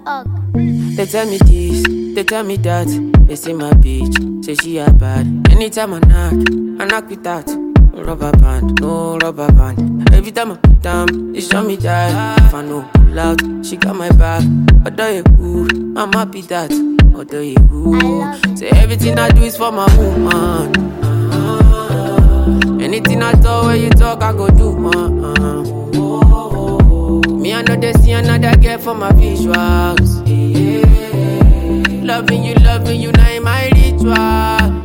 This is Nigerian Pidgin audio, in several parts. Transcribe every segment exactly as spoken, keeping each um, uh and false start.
ugh. They tell me this, they tell me that. They say my bitch, say she a bad. Anytime I knock, I knock with that. No rubber band, no rubber band. Every time I put down, they show me that. If I know pull out, she got my back. Although you cool, I'm happy that. Although you cool, say everything I do is for my woman. Anything I talk, when you talk, I go do. Uh-uh. Me, I know they see another girl for my visuals. Yeah. Loving you, loving you, now in my ritual.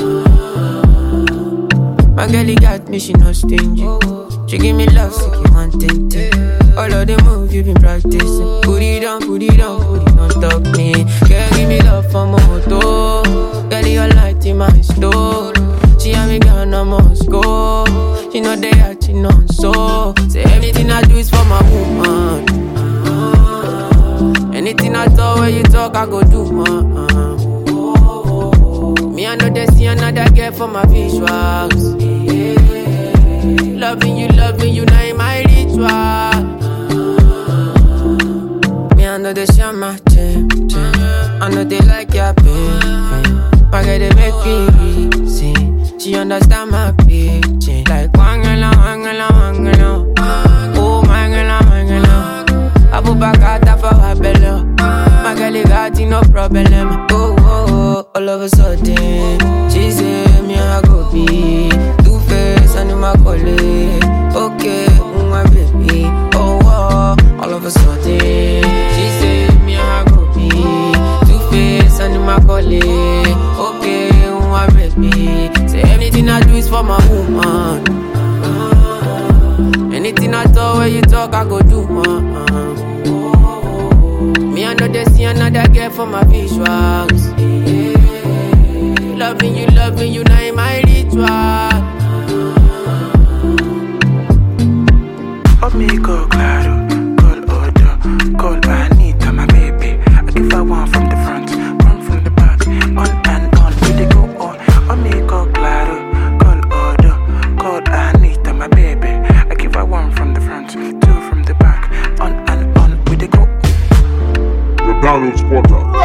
My girlie got me, she not stingy. She give me love, so you want it. All of the moves you been practicing. Put it down, put it down, put it on top me. Girl, give me love for my moto. Girl, you light in my store. She and me girl, I must go. She know they are, she know so. Say everything I do is for my woman. Anything I talk, when you talk, I go do. Uh-uh. Me, I know they see another girl for my visuals. Yeah. Loving you, loving you, now in my ritual. Me, I know they share my gym, gym. I know they like your pain. My girl, they make me reason. She understand my pitching. Like wangala, wangala, wangala. Oh, mangala, mangala. I put back out for her belly. My girl, you got no problem. Oh, oh, oh, all of a sudden, she say me I go be Two Face and my colleague. Okay, my baby. Oh, oh, all of a sudden, she say me I go be Two Face and my colleague. Okay, my baby. Say anything I do is for my woman. Anything I talk, when you talk, I go do. Uh-uh. Me, I know they see another girl for my visuals. Yeah. Loving you, loving you, now in my ritual. Amigo, claro, call Odo, call Anita, my baby. I give her one from the front, one from the back, on and on, we they go on. Amigo, claro, call Odo, call Anita, my baby. I give her one from the front, two from the back, on and on, we they go. The Donald Spotter.